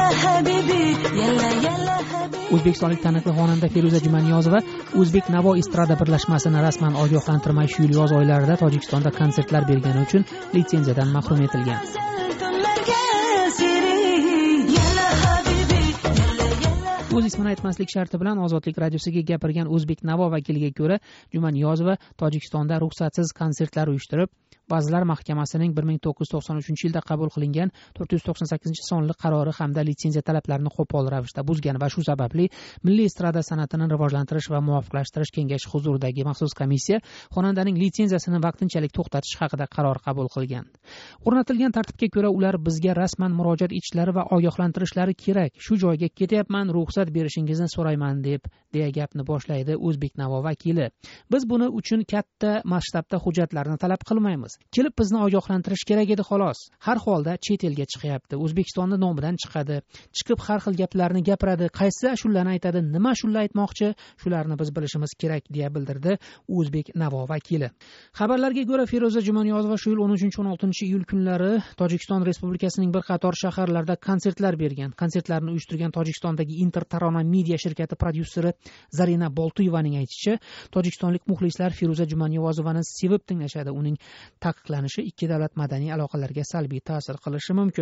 O'zbekistonlik taniqli xonanda Feruza Jumaniyozova O'zbek Navo estrada birlashmasini rasman ogohlantirmay shu yil yoz oylarida Tojikistonda konsertlar bergani uchun litsenziyadan mahrum etilgan. O'z ismini aytmaslik sharti bilan Ozodlik radiosiga gapirgan O'zbek Navo vakiliga ko'ra, Jumaniyozova Tojikistonda ruxsatsiz konsertlar uyushtirib, Vazirlar Mahkamasining 1993-yilda qabul qilingan 498-sonli qarori hamda litsenziya talablarini qo'pol ravishda buzgan va shu sababli Milliy estrada san'atini rivojlantirish va muvofiqlashtirish kengashi huzuridagi maxsus komissiya xonandaning litsenziyasini vaqtinchalik to'xtatish haqida qaror qabul qilgan. O'rnatilgan tartibga ko'ra ular bizga rasman murojaat etishlari va ogohlantirishlari kerak. Shu joyga ketyapman, ruxsat berishingizni so'rayman deya gapni boshlaydi O'zbek Navo vakili. Biz buni uchun katta masshtabda hujjatlarni talab qilmaymiz. Kelib bizni ogohlantirish kerak edi xolos. Har holda chet elga chiqyapti. O'zbekistonda nomidan chiqadi. Chiqib har xil gaplarni gapiradi. Qaysi ashulani aytadi, nima ashula aytmoqchi, shularni biz bilishimiz kerak deya bildirdi O'zbek Navo vakili. Xabarlarga ko'ra Feruza Jumaniyozova shu yil 13-16 iyul kunlari Tojikiston Respublikasining bir qator shaharlarida konsertlar bergan. Konsertlarni uyushtirgan Tojikistondagi Intertarona media shirkati prodyuseri Zarina Boltuyevaning aytishicha, tojikistonlik muxlislar Feruza Jumaniyozovani sevib tinglashadi. Uning taqiqlanishi ikki davlat madaniy aloqalarga salbiy ta'sir qilishi mumkin.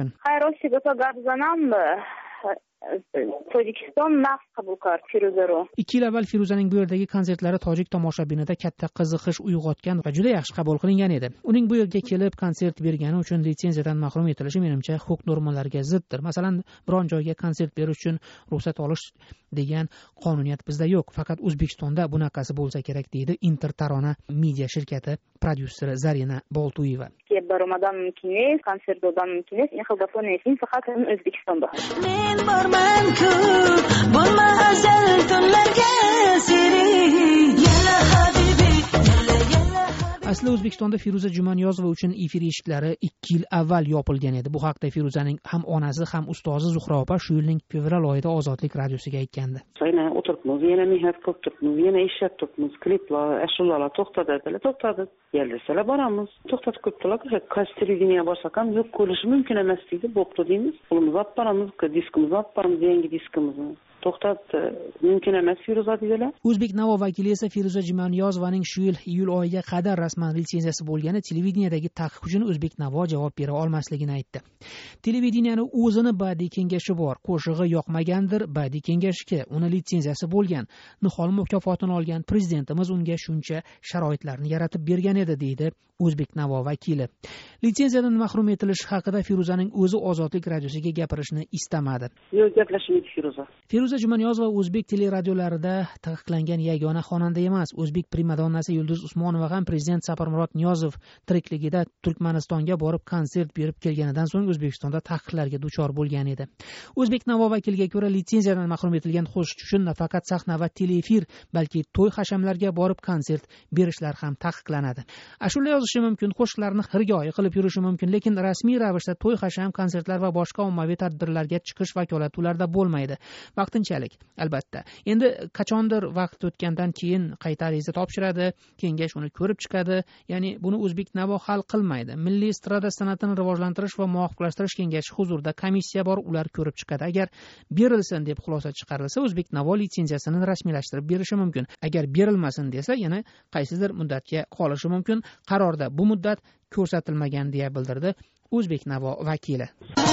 Tojikiston naf qabul qildi Feruzaro. 2 yil avval Feruzaning bu yerdagi konsertlari tojik tomoshabinida katta qiziqish uyg'otgan va juda yaxshi qabul qilingan edi. Uning bu yerga kelib konsert bergani uchun litsenziyadan mahrum etilishi menimcha huquq normalariga ziddir. Masalan, biron joyga konsert berish uchun ruxsat olish degan qonuniyat bizda yo'q. Faqat O'zbekistonda bunaqasi bo'lsa kerak deydi Intertarona media shirkati prodyuseri Zarina Boltuyeva. Baramadan mumkin emas, konsertdan mumkin emas. Men xil gaplarni faqat O'zbekistonda. Men borman-ku, bo'lma azal tunlarga seri. Yalla habibi, yalla. Asli O'zbekistonda Feruza Jumaniyozova uchun efir eshiklari 2 yil avval yopilgan edi. Bu haqda Feruzaning ham onasi, ham ustozi Zuhra opa shu yilning fevral oyida Ozodlik radiosiga aytgandi. Yana o'tiribmiz, yana mehnat qilib turibmiz, yana ishlab turibmiz, kliplar, ashulalar to'xtadi. Yeldisalar boramiz. To'xtatib qo'yibdilar. Televideniya borsak ham yo'q ko'rishi mumkin emas deydi. Bo'pti deymiz. Pulimizni olib boramiz, diskimizni olib boramiz, yangi diskimizni. To'xtatdi, mumkin emas Feruza dedilar. O'zbek Navo vakili esa Feruza Jumaniyozovaning shu yil iyul oyiga qadar rasman litsenziyasi bo'lgani televideniyadagi taqiq uchun O'zbek Navo javob bera olmasligini aytdi. Televideniyani o'zini badiiy kengashi bor. Qo'shig'i yoqmagandir badiiy kengashga. Uni litsenziyasi bo'lgan. Nihol mukofotini olgan prezidentimiz unga shuncha sharoitlarni yaratib bergan edi deydi O'zbek Navo vakili. Litsenziyadan mahrum etilish haqida Feruzaning o'zi Ozodlik radiosiga gapirishni istamadi. Yo'q, gaplashmaydi Feruza. Feruza Jumaniyozova o'zbek teleradiolarida taqiqlangan yagona xonanda emas. O'zbek primadonnasi Yulduz Usmonova ham prezident Saparmurod Niyozov tirikligida Turkmanistonga borib konsert berib kelganidan so'ng O'zbekistonda taqiqlarga duchor bo'lgan edi. O'zbek Navo vakiliga ko'ra litsenziyadan mahrum etilgan qo'shiqchi uchun nafaqat sahna va teleefir, balki to'y hashamlarga borib konsert berishlar ham taqiqlanadi. Ashula yozishi mumkin, qo'shiqlarni xirgoyi qilib yurishi mumkin, lekin rasmiy ravishda to'y hasham, konsertlar va boshqa ommaviy tadbirlarga chiqish vakolati ularda bo'lmaydi. Vaqtinchalik, albatta. Endi qachondir vaqt o'tgandan keyin qayta ariza topshiradi, kengash uni ko'rib chiqadi. Ya'ni buni O'zbek Navo hal qilmaydi. Milliy estrada san'atini rivojlantirish va muvofiqlashtirish kengashi huzurida komissiya bor, ular ko'rib chiqadi. Agar berilsin deb xulosa chiqarilsa, O'zbek Navo litsenziyasini rasmiylashtirib berishi mumkin. Agar berilmasin desa, yana qaysidir muddatga qolishi mumkin. Qarorda bu muddat ko'rsatilmagan deya bildirdi O'zbek Navo vakili.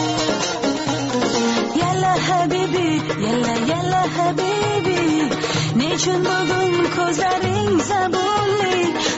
Yalla habibi, yalla habibi. Nechun bugun ko'zlaring sabunli,